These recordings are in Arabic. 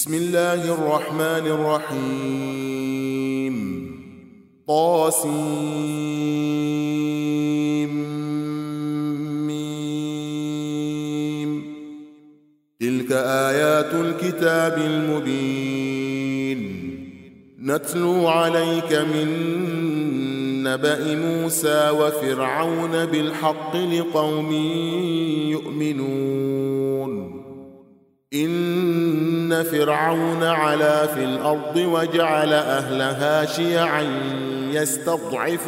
بسم الله الرحمن الرحيم طاسيم. تلك آيات الكتاب المبين نتلو عليك من نبأ موسى وفرعون بالحق لقوم يؤمنون. إن فرعون علا في الأرض وجعل أهلها شيعا يستضعف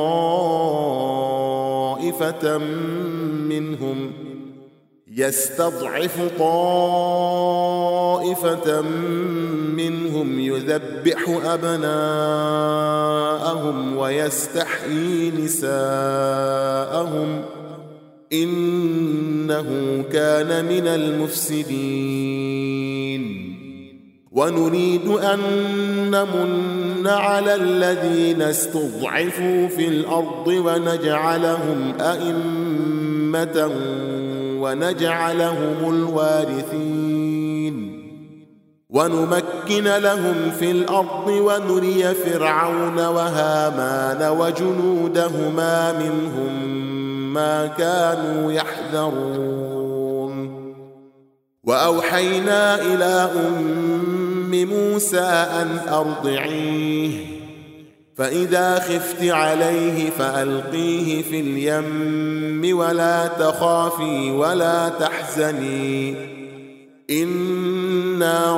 طائفة منهم يذبح أبناءهم ويستحيي نساءهم إنه كان من المفسدين. ونريد أن نمن على الذين استضعفوا في الأرض ونجعلهم أئمة ونجعلهم الوارثين ونمكن لهم في الأرض ونري فرعون وهامان وجنودهما منهم ما كانوا يحذرون. وأوحينا إلى أم موسى أن أرضعيه فإذا خفت عليه فألقيه في اليم ولا تخافي ولا تحزني إنا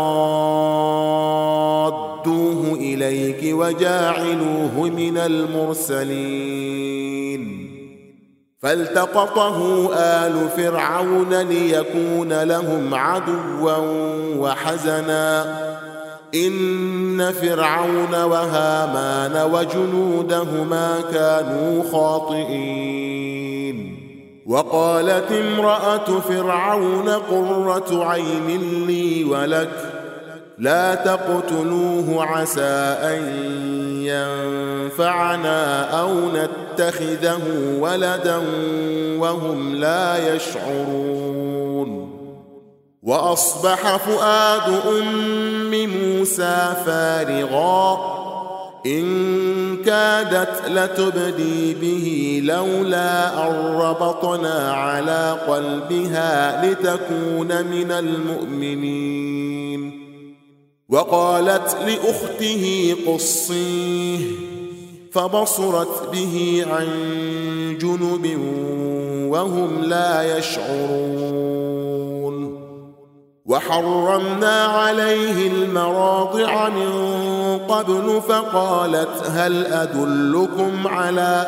رادوه إليك وجاعلوه من المرسلين. فالتقطه آل فرعون ليكون لهم عدوا وحزنا إن فرعون وهامان وجنودهما كانوا خاطئين. وقالت امرأة فرعون قرة عين لي ولك لا تقتلوه عسى أن ينفعنا أو نتخذه ولدا وهم لا يشعرون. وأصبح فؤاد أم موسى فارغا إن كادت لتبدي به لولا أن ربطنا على قلبها لتكون من المؤمنين. وقالت لأخته قصيه فبصرت به عن جنب وهم لا يشعرون. وحرمنا عليه المراضع من قبل فقالت هل أدلكم على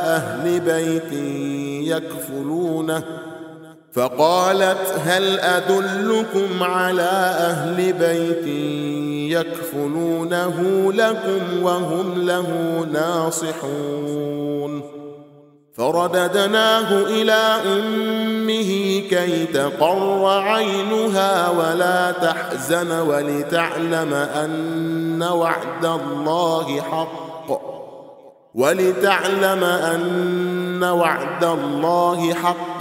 أهل بيت يكفلونه لكم وهم له ناصحون. فرددناه إلى أمه كي تقر عينها ولا تحزن ولتعلم أن وعد الله حق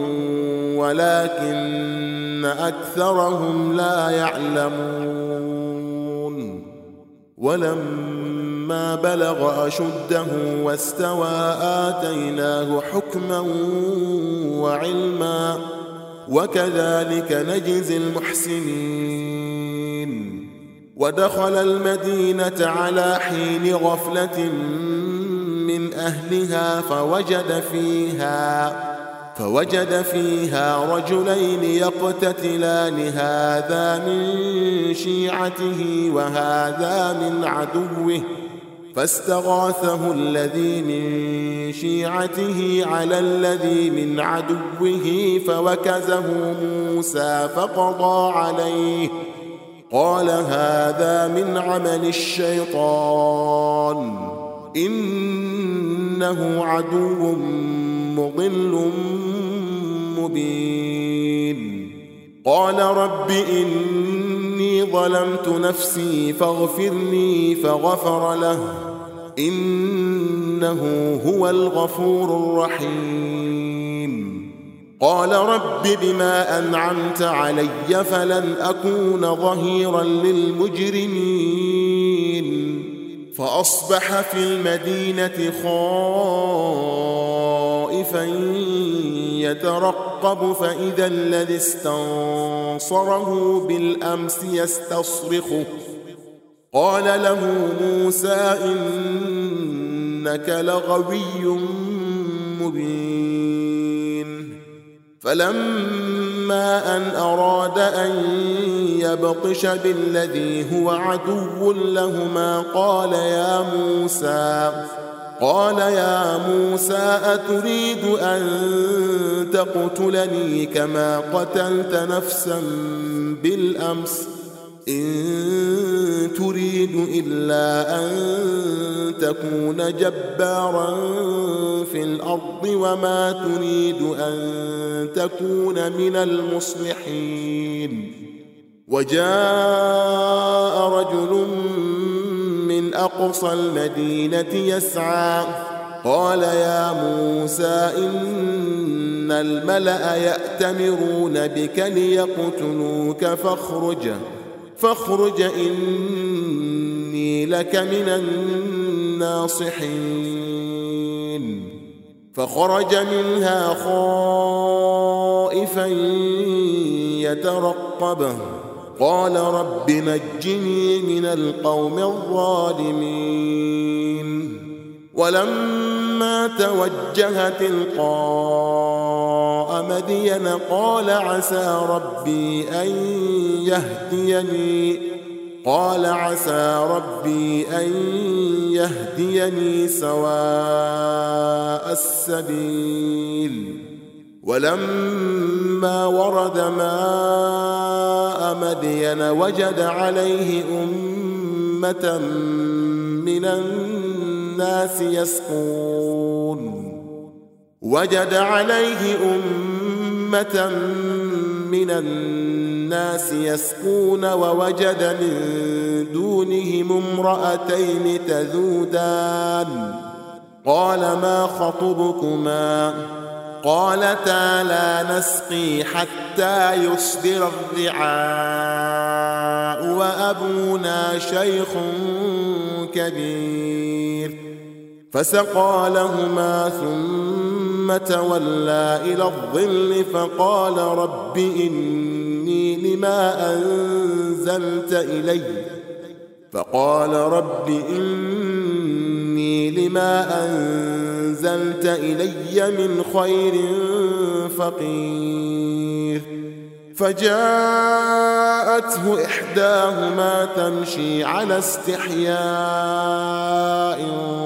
ولكن أكثرهم لا يعلمون. ولما بلغ أشده واستوى آتيناه حكما وعلما وكذلك نجزي المحسنين. ودخل المدينة على حين غفلة من أهلها فوجد فيها رجلين يقتتلان هذا من شيعته وهذا من عدوه فاستغاثه الذي من شيعته على الذي من عدوه فوكزه موسى فقضى عليه قال هذا من عمل الشيطان إنه عدو مضل مبين. قال رب إني ظلمت نفسي فاغفر لي فغفر له إنه هو الغفور الرحيم. قال رب بما أنعمت علي فلن أكون ظهيرا للمجرمين فأصبح في المدينة خائفا يترقب فإذا الذي استنصره بالأمس يستصرخه قال له موسى إنك لغوي مبين فلما أن أراد أن يبطش بالذي هو عدو لهما قال يا موسى أتريد أن تقتلني كما قتلت نفسا بالأمس إن تريد إلا أن تكون جبارا في الأرض وما تريد أن تكون من المصلحين وجاء رجل من أقصى المدينة يسعى قال يا موسى إن الملأ يأتمرون بك ليقتلوك فاخرج إني لك من الناصحين فخرج منها خائفا يترقب قال رب نجني من القوم الظالمين ولما توجه تلقاء مدين قال عسى ربي أن يهديني سواء السبيل ولما ورد ماء مدين وجد عليه أمة من الناس يسقون ووجد من دونهم امرأتين تذودان قال ما خطبكما قالتا لا نسقي حتى يصدر الرعاء وأبونا شيخ كبير فسقى لهما ثم تولى إلى الظل فقال رب إني لما أنزلت إلي من خير فقير فجاءته إحداهما تمشي على استحياء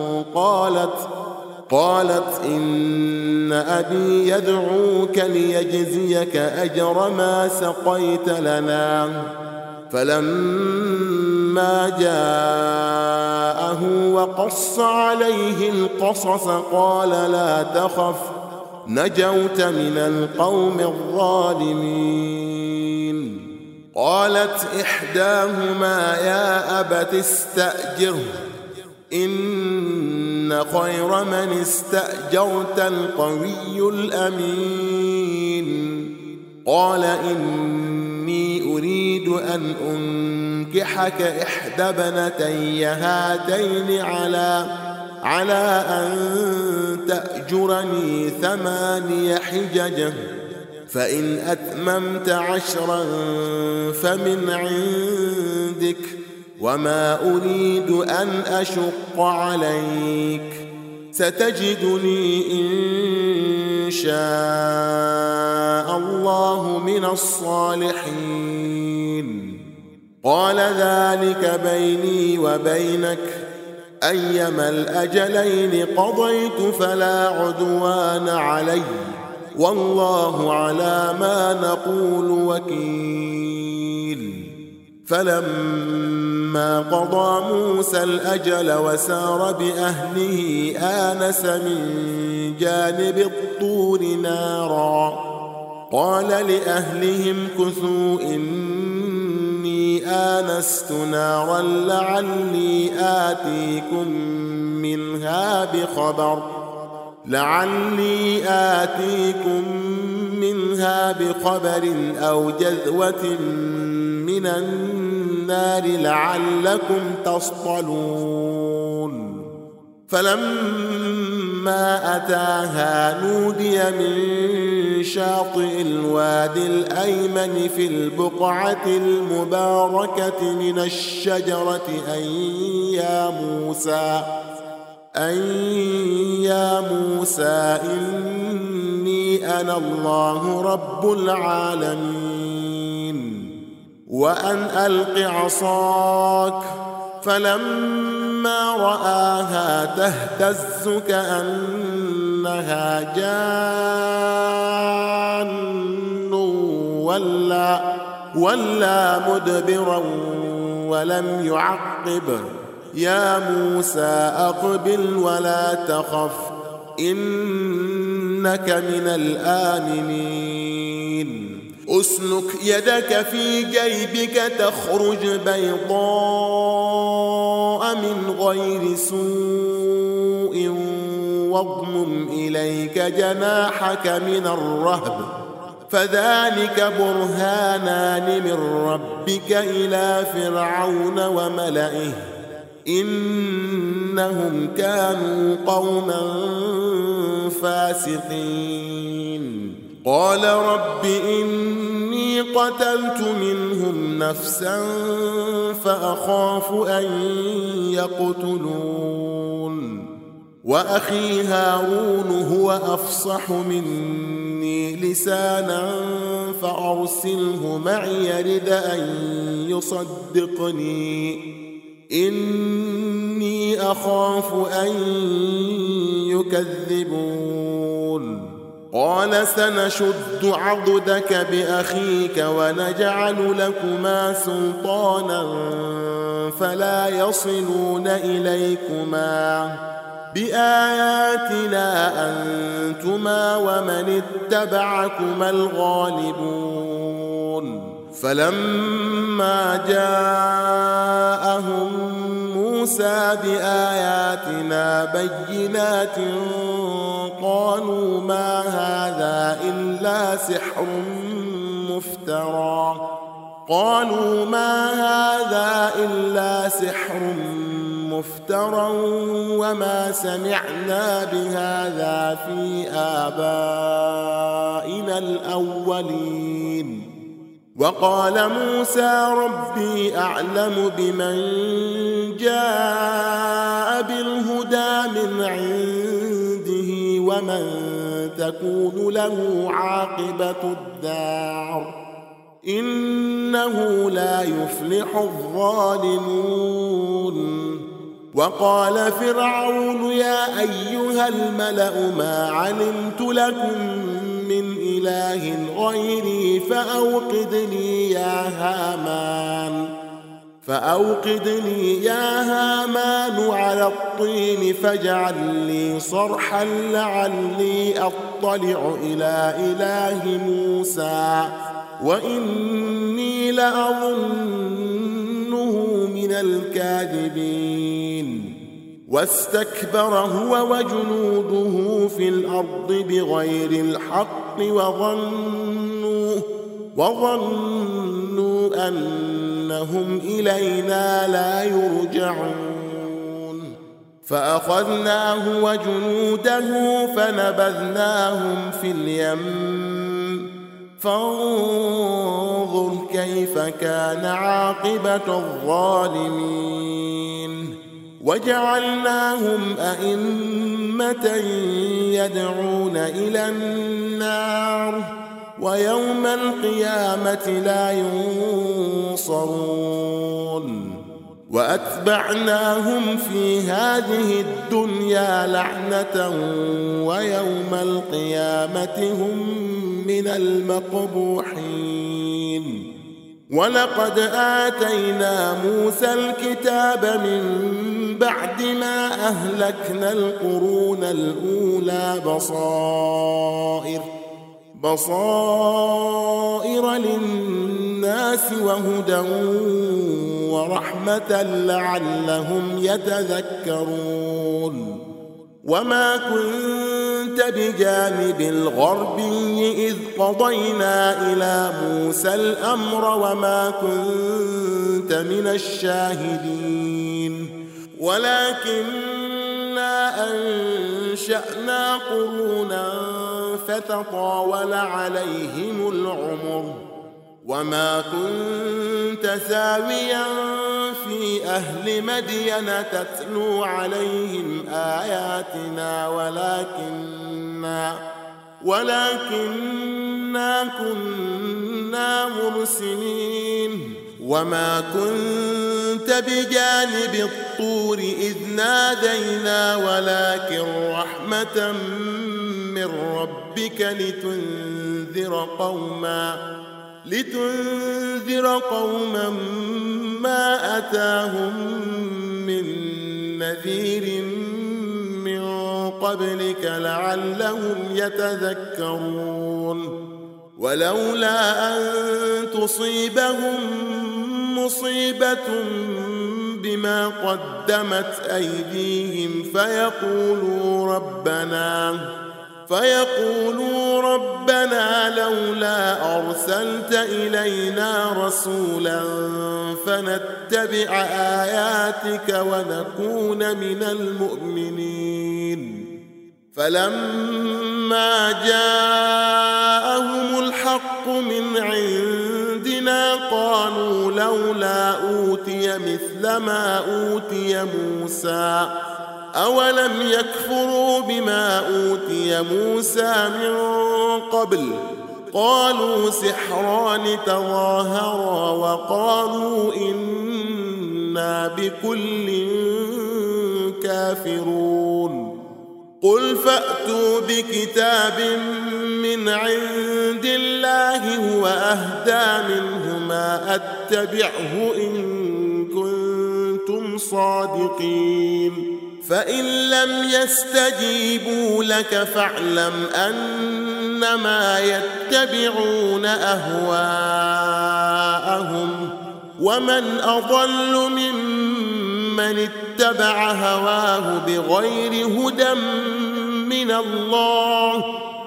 قالت إن أبي يدعوك ليجزيك أجر ما سقيت لنا فلما جاءه وقص عليه القصص قال لا تخف نجوت من القوم الظالمين قالت إحداهما يا أبت استأجره إن خير من استأجرت القوي الأمين قال إني أريد أن أنكحك إحدى ابنتي هاتين على أن تأجرني 8 حجج فإن أتممت 10 فمن عندك وما أريد أن أشق عليك ستجدني إن شاء الله من الصالحين قال ذلك بيني وبينك أيما الأجلين قضيت فلا عدوان علي والله على ما نقول وكيل فلما قضى موسى الأجل وسار بأهله آنس من جانب الطور نارا قال لأهلهم كثوا إني آنست نارا لعلي آتيكم منها بخبر أو جذوة من النار لعلكم تصطلون فلما أتاها نودي من شاطئ الوادي الأيمن في البقعة المباركة من الشجرة أن يا موسى إني أنا الله رب العالمين وأن ألق عصاك فلما رآها تهتز كأنها جان ولا مدبرا ولم يعقب يا موسى أقبل ولا تخف إنك من الآمنين أسلك يدك في جيبك تخرج بيضاء من غير سوء واضمم إليك جناحك من الرهب فذلك برهانان من ربك إلى فرعون وملئه إنهم كانوا قوما فاسقين قال رب إني قتلت منهم نفسا فأخاف أن يقتلون وأخي هارون هو أفصح مني لسانا فأرسله معي يرد أن يصدقني إني أخاف أن يكذبون قال سنشد عضدك بأخيك ونجعل لكما سلطانا فلا يصلون إليكما بآياتنا أنتما ومن اتبعكما الغالبون فلما جاءهم موسى بآياتنا بينات قالوا ما هذا إلا سحر مفترى وما سمعنا بهذا في آبائنا الأولين وقال موسى ربي أعلم بمن جاء بالهدى من عنده ومن تكون له عاقبة الدار إنه لا يفلح الظالمون وقال فرعون يا أيها الملأ ما علمت لكم من إله غيري فأوقد لي يا هامان على الطين فاجعل لي صرحا لعلي أطلع إلى إله موسى وإني لأظنه من الكاذبين واستكبر هو وجنوده في الأرض بغير الحق وظنوا أنهم إلينا لا يرجعون فأخذناه وجنوده فنبذناهم في اليم فانظر كيف كان عاقبة الظالمين وجعلناهم أئمة يدعون إلى النار ويوم القيامة لا ينصرون وأتبعناهم في هذه الدنيا لعنة ويوم القيامة هم من المقبوحين ولقد آتينا موسى الكتاب من بعد ما أهلكنا القرون الأولى بصائر للناس وهدى ورحمة لعلهم يتذكرون وما كنت بجانب الغربي إذ قضينا إلى موسى الأمر وما كنت من الشاهدين ولكننا أنشأنا قرونا فتطاول عليهم العمر وما كنت ثاويا في أهل مدين تتلو عليهم آياتنا ولكننا كنا مرسلين وما كنت بجانب الطور إذ نادينا ولكن رحمة من ربك لتنذر قوما ما أتاهم من نذير من قبلك لعلهم يتذكرون ولولا أن تصيبهم مصيبة بما قدمت أيديهم فيقولوا ربنا لولا أرسلت إلينا رسولا فنتبع آياتك ونكون من المؤمنين فلما جاءهم الحق من عندنا قالوا لولا أوتي مثل ما أوتي موسى أولم يكفروا بما أوتي موسى من قبل قالوا سحران تظاهرا وقالوا إنا بكل كافرون قل فأتوا بكتاب من عند الله هو أهدى منه ما أتبعه إن كنتم صادقين فإن لم يستجيبوا لك فاعلم أنما يتبعون أهواءهم ومن أضل ممن اتبع هواه بغير هدى من الله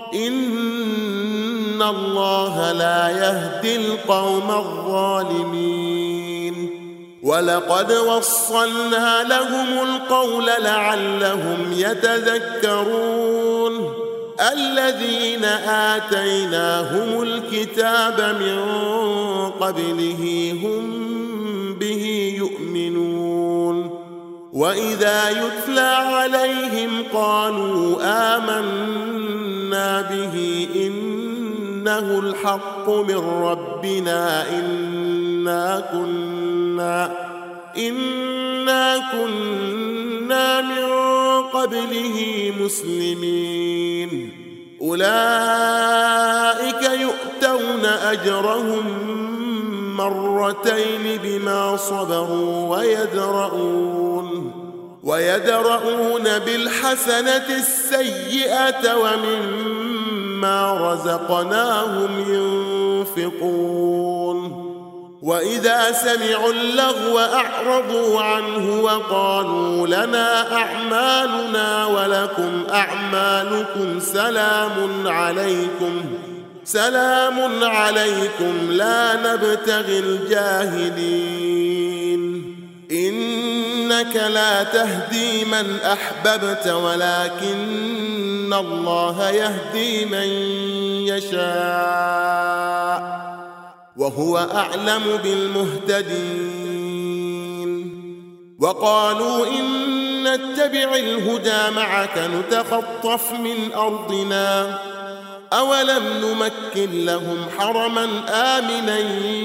إن الله لا يهدي القوم الظالمين ولقد وصلنا لهم القول لعلهم يتذكرون الذين آتيناهم الكتاب من قبله هم به يؤمنون وإذا يتلى عليهم قالوا آمنا به إنه الحق من ربنا إنا كنا من قبله مسلمين أولئك يؤتون أجرهم مرتين بما صبروا ويدرؤون بالحسنة السيئة ومما رزقناهم ينفقون وإذا سمعوا اللغو أعرضوا عنه وقالوا لنا أعمالنا ولكم أعمالكم سلام عليكم لا نبتغي الجاهلين إنك لا تهدي من أحببت ولكن الله يهدي من يشاء وهو أعلم بالمهتدين وقالوا إن نتبع الهدى معك نتخطف من أرضنا أولم نمكن لهم حرما آمنا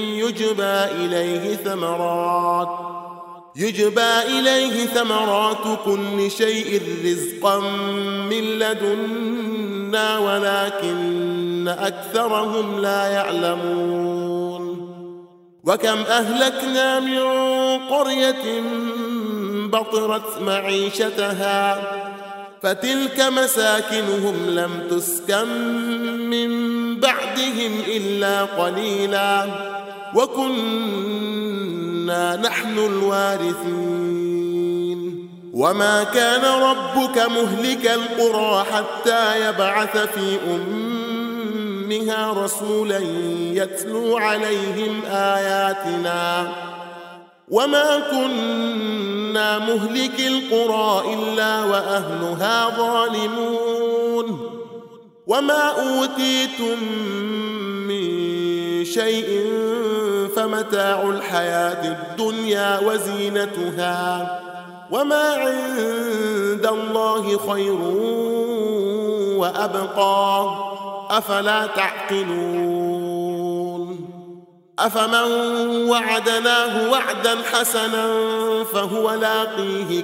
يجبى إليه ثمرات كل شيء رزقا من لدنا ولكن أكثرهم لا يعلمون وكم أهلكنا من قرية بطرت معيشتها فتلك مساكنهم لم تسكن من بعدهم إلا قليلا وكنا نحن الوارثين وما كان ربك مهلك القرى حتى يبعث في أمها رسولا يتلو عليهم آياتنا وما كنا مهلك القرى إلا وأهلها ظالمون وما أوتيتم من شيء فمتاع الحياة الدنيا وزينتها وما عند الله خير وأبقى أفلا تعقلون أفمن وعدناه وعدا حسنا فهو لاقيه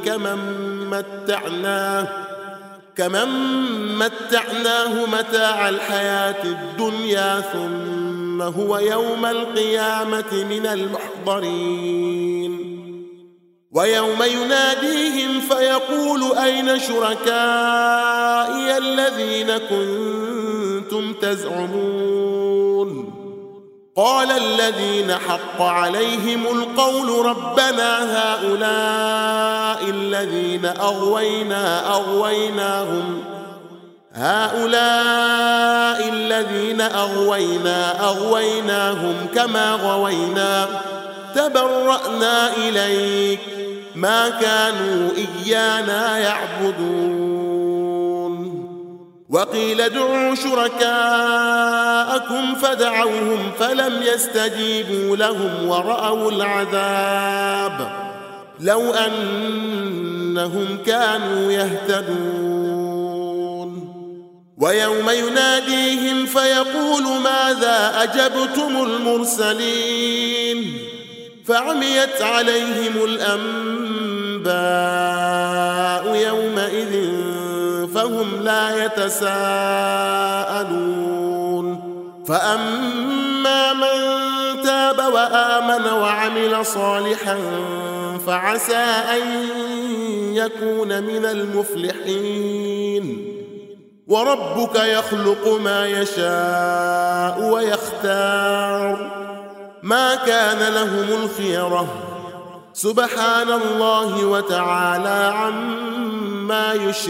كمن متعناه متاع الحياة الدنيا ثم هو يوم القيامة من المحضرين ويوم يناديهم فيقول أين شركائي الذين كنتم تزعمون قال الذين حق عليهم القول ربنا هؤلاء الذين أغويناهم كما غوينا تبرأنا إليك ما كانوا إيانا يعبدون وقيل ادعوا شركاءكم فدعوهم فلم يستجيبوا لهم ورأوا العذاب لو أنهم كانوا يهتدون ويوم يناديهم فيقول ماذا أجبتم المرسلين فعميت عليهم الأنباء يومئذ فهم لا يتساءلون فأما من تاب وآمن وعمل صالحا فعسى أن يكون من المفلحين وربك يخلق ما يشاء ويختار ما كان لهم الخيرة سبحان الله وتعالى عما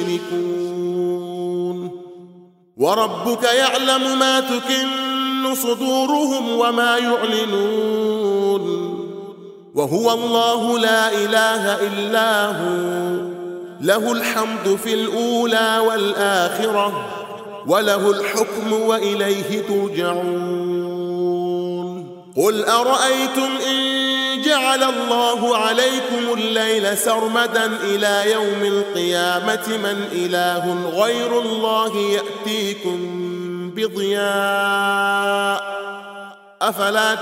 يشركون وربك يعلم ما تكن صدورهم وما يعلنون وهو الله لا إله إلا هو له الحمد في الأولى والآخرة وله الحكم وإليه ترجعون قل أرأيتم إن جعل الله عليكم الليل سرمدا إلى يوم القيامة من إله غير الله يأتيكم بضياء أفلا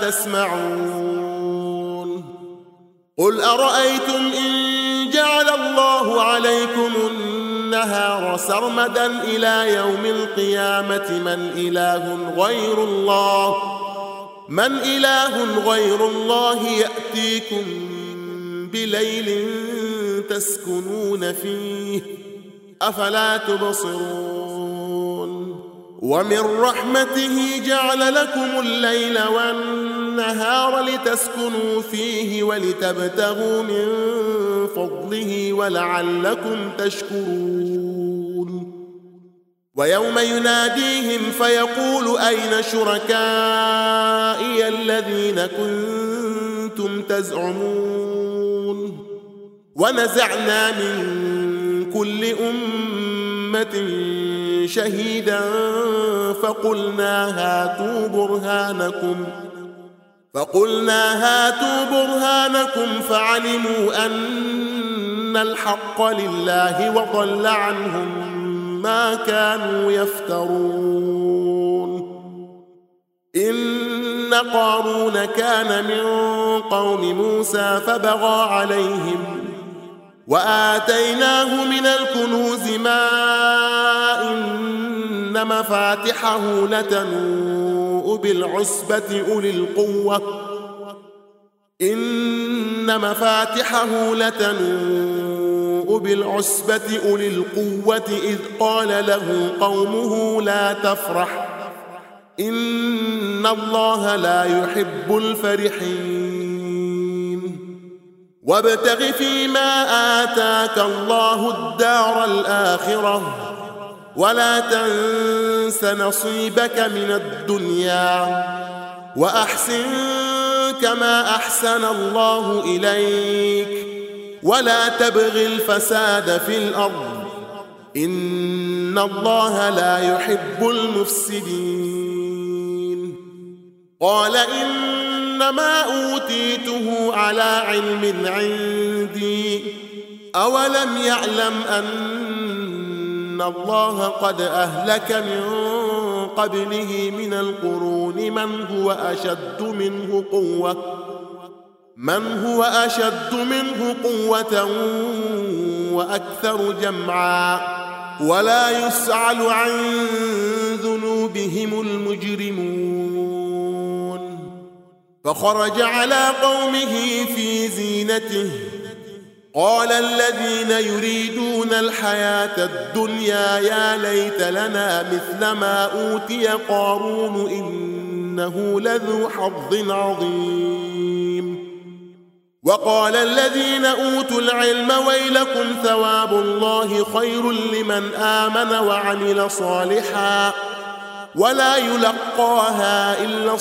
تسمعون قل أرأيتم إن جعل الله عليكم النهار سرمدا إلى يوم القيامة من إله غير الله يأتيكم بليل تسكنون فيه أفلا تبصرون ومن رحمته جعل لكم الليل والنهار لتسكنوا فيه ولتبتغوا من فضله ولعلكم تشكرون ويوم يناديهم فيقول أين شركائي الذين كنتم تزعمون ونزعنا من كل أمة شهيدا فقلنا هاتوا برهانكم فعلموا أن الحق لله وضل عنهم ما كانوا يفترون إن قارون كان من قوم موسى فبغى عليهم وآتيناه من الكنوز ما إن مفاتحه لتنوء بالعصبة أولي القوة إذ قال له قومه لا تفرح إن الله لا يحب الفرحين وابتغ فيما آتاك الله الدار الآخرة ولا تنس نصيبك من الدنيا وأحسن كما أحسن الله إليك ولا تبغ الفساد في الأرض إن الله لا يحب المفسدين. قال إنما أوتيته على علم عندي أولم يعلم أن الله قد أهلك من قبله من القرون من هو أشد منه قوة وأكثر جمعا ولا يسأل عن ذنوبهم المجرمون. فخرج على قومه في زينته قال الذين يريدون الحياة الدنيا يا ليت لنا مثل ما أوتي قارون إنه لذو حظ عظيم. وقال الذين أوتوا العلم ويلكم ثواب الله خير لمن آمن وعمل صالحا ولا يلقاها إلا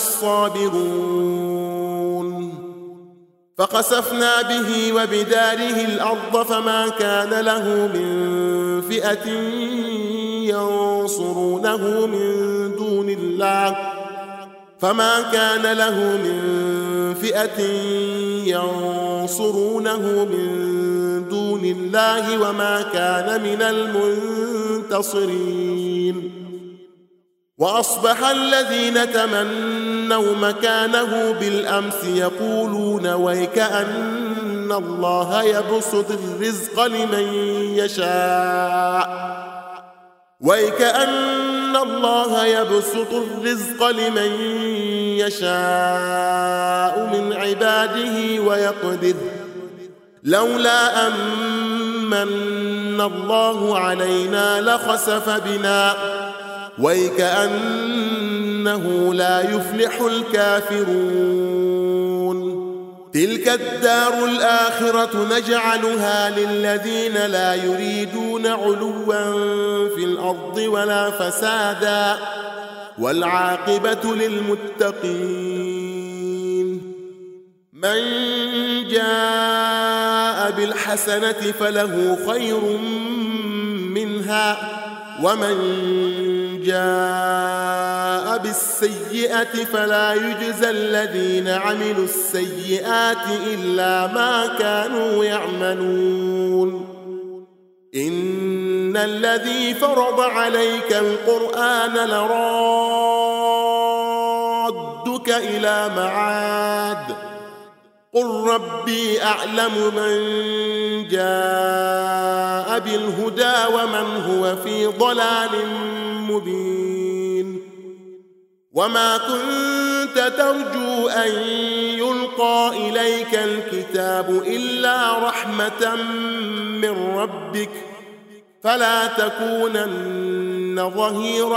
الصابرون. فخسفنا به وبداره الأرض فما كان له من فئة ينصرونه من دون الله وما كان من المنتصرين. وأصبح الذين تمنوا مكانه بالأمس يقولون ويك أن الله يبسط الرزق لمن يشاء من عباده ويقدر لولا أمن الله علينا لخسف بنا ويكأنه لا يفلح الكافرون. تلك الدار الآخرة نجعلها للذين لا يريدون علوا في الأرض ولا فسادا والعاقبة للمتقين. من جاء بالحسنة فله خير منها ومن جاء بالسيئة فلا يجزى الذين عملوا السيئات إلا ما كانوا يعملون. إن الذي فرض عليك القرآن لرادك إلى معاد قل ربي أعلم من جاء بالهدى ومن هو في ضلال مبين. وما كنت ترجو أن يلقى إليك الكتاب إلا رحمة من ربك فلا تكونن ظهيرا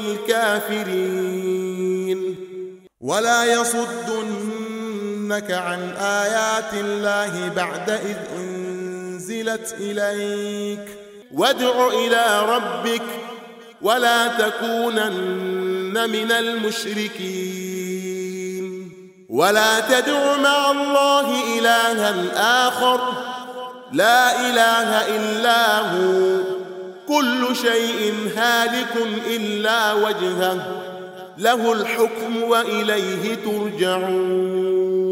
للكافرين. ولا يصدنك عن آيات الله بعد إذ أنزلت إليك وادع إلى ربك ولا تكونن من المشركين. ولا تدع مع الله إلها آخر لا إله إلا هو كل شيء هالك إلا وجهه له الحكم وإليه ترجعون.